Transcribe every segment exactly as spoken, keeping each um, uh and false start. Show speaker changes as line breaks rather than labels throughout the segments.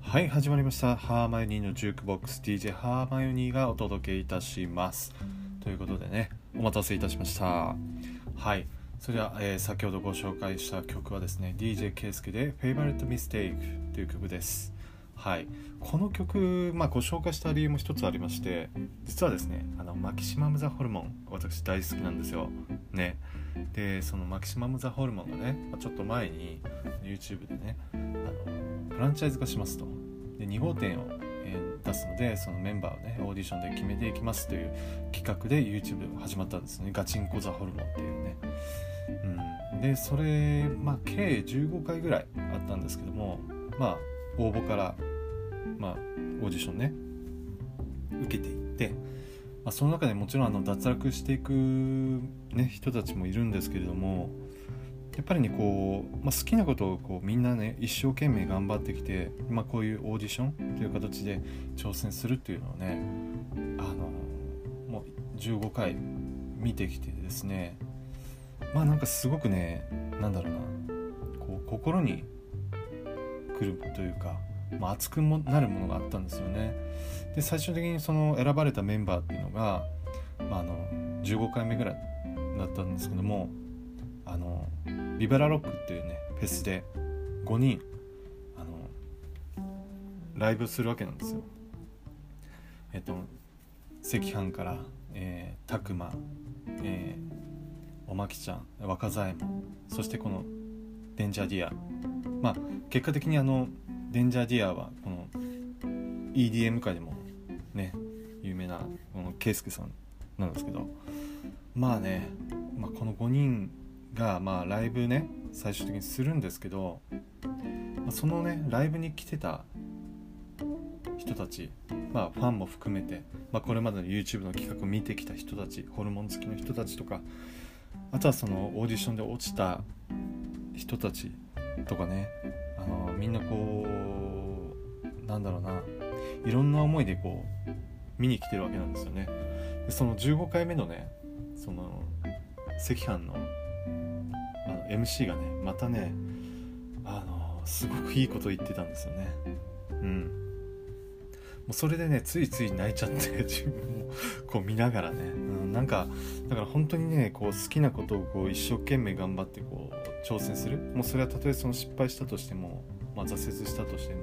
はい、始まりました。ハーマイオニーのジュークボックス ディージェー ハーマイオニーがお届けいたします。ということでね、お待たせいたしました。はい、それでは、えー、先ほどご紹介した曲はですね、ディージェー ケイスケで Favorite Mistake という曲です。はい、この曲、まあ、ご紹介した理由も一つありまして、実はですね、あのマキシマム・ザ・ホルモン、私大好きなんですよ。ね。で、そのマキシマム・ザ・ホルモンがね、ちょっと前に YouTube でね、あのフランチャイズ化しますと。でに号店を、えー、出すので、そのメンバーをねオーディションで決めていきますという企画で YouTube 始まったんですね。ガチンコ・ザ・ホルモンっていうね、うん、でそれ、まあ、計じゅうごかいぐらいあったんですけども、まあ応募から、まあ、オーディションね受けていって、まあ、その中でもちろんあの脱落していく、ね、人たちもいるんですけれども、やっぱりねこう、まあ、好きなことをこうみんなね一生懸命頑張ってきて、まあ、こういうオーディションという形で挑戦するっていうのをね、あのもうじゅうごかい見てきてですね、まあなんかすごくね、なんだろうな、こう心に来るというか、まあ、熱くもなるものがあったんですよね。で最終的にその選ばれたメンバーっていうのが、まあ、あのじゅうごかいめぐらいだったんですけども、あのビバラロックっていうねフェスでごにんあのライブするわけなんですよ。えっと赤飯から、えー、たくま、えー、おまきちゃん、若左衛門、そしてこのデンジャーディア、まあ結果的にあのデンジャーディアはこの イーディーエム 界でもね有名なこのケイスケさんなんですけど、まあね、まあ、このごにんがまあライブね最終的にするんですけど、まあ、そのねライブに来てた人たち、まあファンも含めて、まあ、これまでの YouTube の企画を見てきた人たち、ホルモン好きの人たちとか、あとはそのオーディションで落ちた人たちとかね、あのみんなこうなんだろうな、いろんな思いでこう見に来てるわけなんですよね。でそのじゅうごかいめのねその赤飯のあの エムシー がねまたねあのすごくいいこと言ってたんですよね。うんもうそれでねついつい泣いちゃって自分もこう見ながらね、うん、なんかだから本当にねこう好きなことをこう一生懸命頑張ってこう挑戦する、もうそれはたとえその失敗したとしても、まあ、挫折したとしても、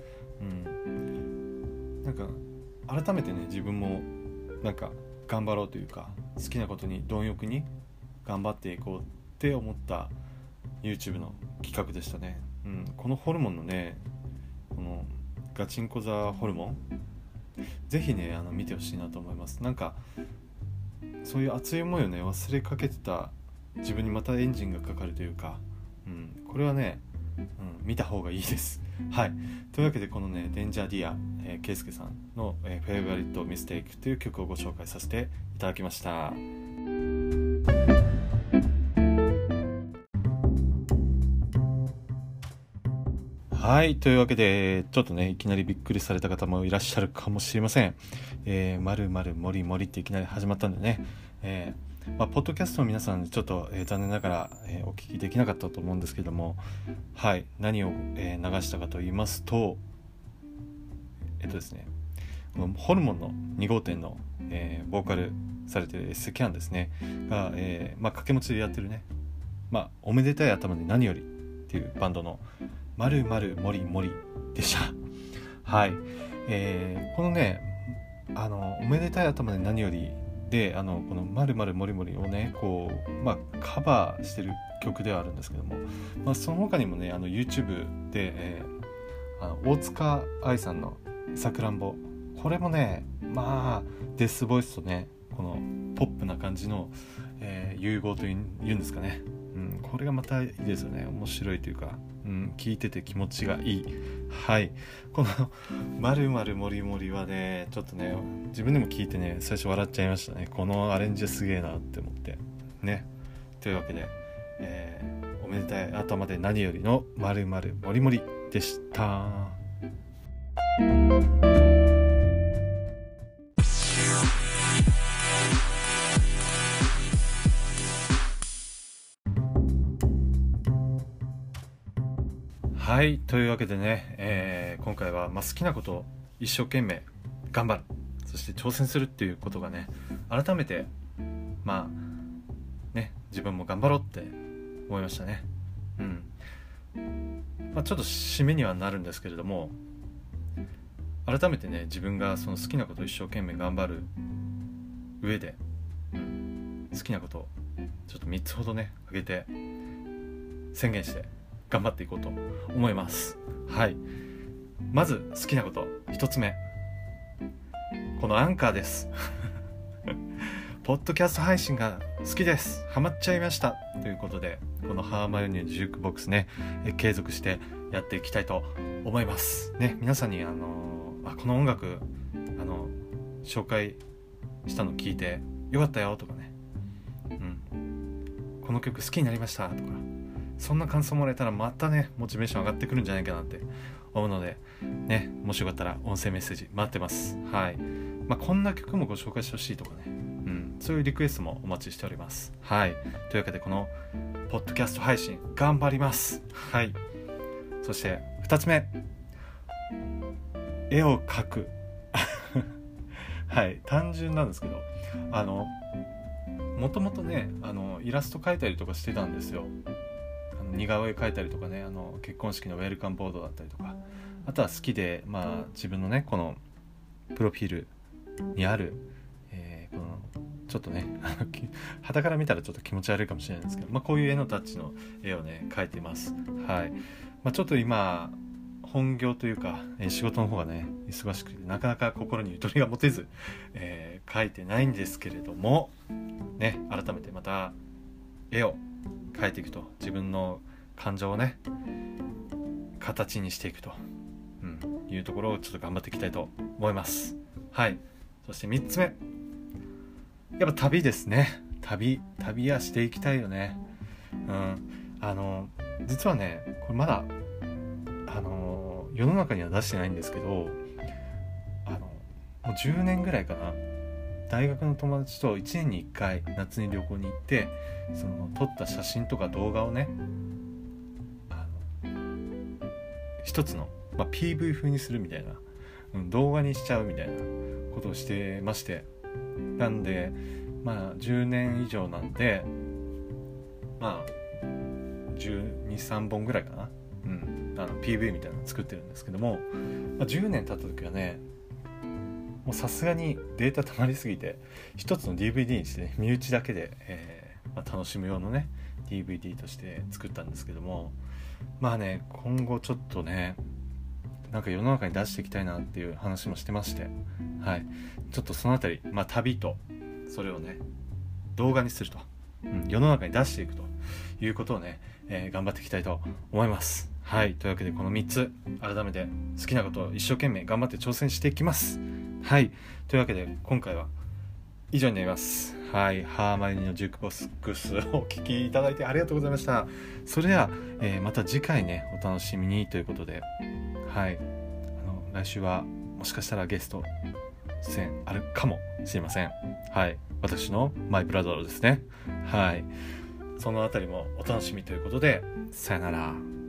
うんなんか改めてね自分もなんか頑張ろうというか、好きなことに貪欲に頑張っていこうって思った YouTube の企画でしたね。うん、このホルモンのねこのガチンコザホルモンぜひねあの見てほしいなと思います。なんかそういう熱い思いをね忘れかけてた自分にまたエンジンがかかるというか、うん、これはね、うん、見た方がいいです。はい、というわけでこのねデンジャーディア、えー、ケイスケさんの、えー、フェイバリットミステイクという曲をご紹介させていただきました。はい、というわけでちょっとねいきなりびっくりされた方もいらっしゃるかもしれません。えー、まるまるもりもりっていきなり始まったんでね、えーまあ、ポッドキャストの皆さんちょっと、えー、残念ながら、えー、お聞きできなかったと思うんですけども、はい何を、えー、流したかと言いますとえっとですねこのホルモンのに号店の、えー、ボーカルされている赤飯ですねが、えーまあ、掛け持ちでやってるね、まあ、おめでたい頭で何よりっていうバンドのまるまるもりもりでした。はい、えー、このねあのおめでたい頭で何よりで、あのこのまるまるもりもりをねこう、まあ、カバーしてる曲ではあるんですけども、まあ、その他にもねあの YouTube で、えー、あの大塚愛さんのさくらんぼ、これもねまあデスボイスとねこのポップな感じの、えー、融合というんですかね、うん、これがまたいいですよね。面白いというか、うん、聞いてて気持ちがいい。はい、このまるまるもりもりはねちょっとね自分でも聞いてね最初笑っちゃいましたね。このアレンジすげえなって思ってね。というわけで、えー、おめでたい頭で何よりのまるまるもりもりでした。はい、というわけでね、ええー、今回は、まあ、好きなことを一生懸命頑張る、そして挑戦するっていうことがね、改めてまあね自分も頑張ろうって思いましたね。うん。まあ、ちょっと締めにはなるんですけれども、改めてね自分がその好きなことを一生懸命頑張る上で、うん、好きなことをちょっとみっつほどね挙げて宣言して頑張っていこうと思います。はい。まず好きなことひとつめ、このアンカーですポッドキャスト配信が好きです、ハマっちゃいましたということで、このハーマイオニーのジュークボックスね継続してやっていきたいと思いますね。皆さんにあのあこの音楽あの紹介したの聞いてよかったよとかね、うん、この曲好きになりましたとか、そんな感想もらえたらまたねモチベーション上がってくるんじゃないかなって思うのでね、もしよかったら音声メッセージ待ってます。はい。まあ、こんな曲もご紹介してほしいとかね、うん、そういうリクエストもお待ちしております。はい。というわけでこのポッドキャスト配信頑張ります。はい。そしてふたつめ、絵を描くはい、単純なんですけど、あのもともとねあのイラスト描いたりとかしてたんですよ。あの似顔絵描いたりとかね、あの結婚式のウェルカムボードだったりとか、あとは好きで、まあ自分のねこのプロフィールにある、えー、このちょっとね傍から見たらちょっと気持ち悪いかもしれないんですけど、まあ、こういう絵のタッチの絵をね描いてます。はい。まあ、ちょっと今本業というか、えー、仕事の方がね忙しくてなかなか心にゆとりが持てず、えー、描いてないんですけれどもね、改めてまた絵を描いていくと、自分の感情をね形にしていくと、うん、いうところをちょっと頑張っていきたいと思います。はい。そしてみっつめ、やっぱ旅ですね。旅旅はしていきたいよね。うん。あの実はねこれまだあの世の中には出してないんですけど、あのもうじゅうねんぐらいかな、大学の友達といちねんにいっかい夏に旅行に行って、その撮った写真とか動画をねあの一つの、まあ、ピーブイ 風にするみたいな、うん、動画にしちゃうみたいなことをしてまして、なんでまあじゅうねん以上なんでまあじゅうに、さんぼんぐらいかな、うん、あの ピーブイ みたいなの作ってるんですけども、まあ、じゅうねん経った時はねもうさすがにデータ溜まりすぎて一つの ディーブイディー にして、ね、身内だけで、えーまあ、楽しむ用のね ディーブイディー として作ったんですけども、まあね今後ちょっとねなんか世の中に出していきたいなっていう話もしてまして、はい、ちょっとそのあたり、まあ、旅とそれをね動画にすると、うん、世の中に出していくということをね、えー、頑張っていきたいと思います。はい。というわけでこのみっつ改めて好きなことを一生懸命頑張って挑戦していきます。はい。というわけで今回は以上になります。はい。ハーマイオニーのジュークボックスをお聞きいただいてありがとうございました。それでは、えー、また次回ねお楽しみにということで、はい。あの来週はもしかしたらゲスト出演あるかもしれません。はい。私のマイブラザーですね。はい。そのあたりもお楽しみということで、さよなら。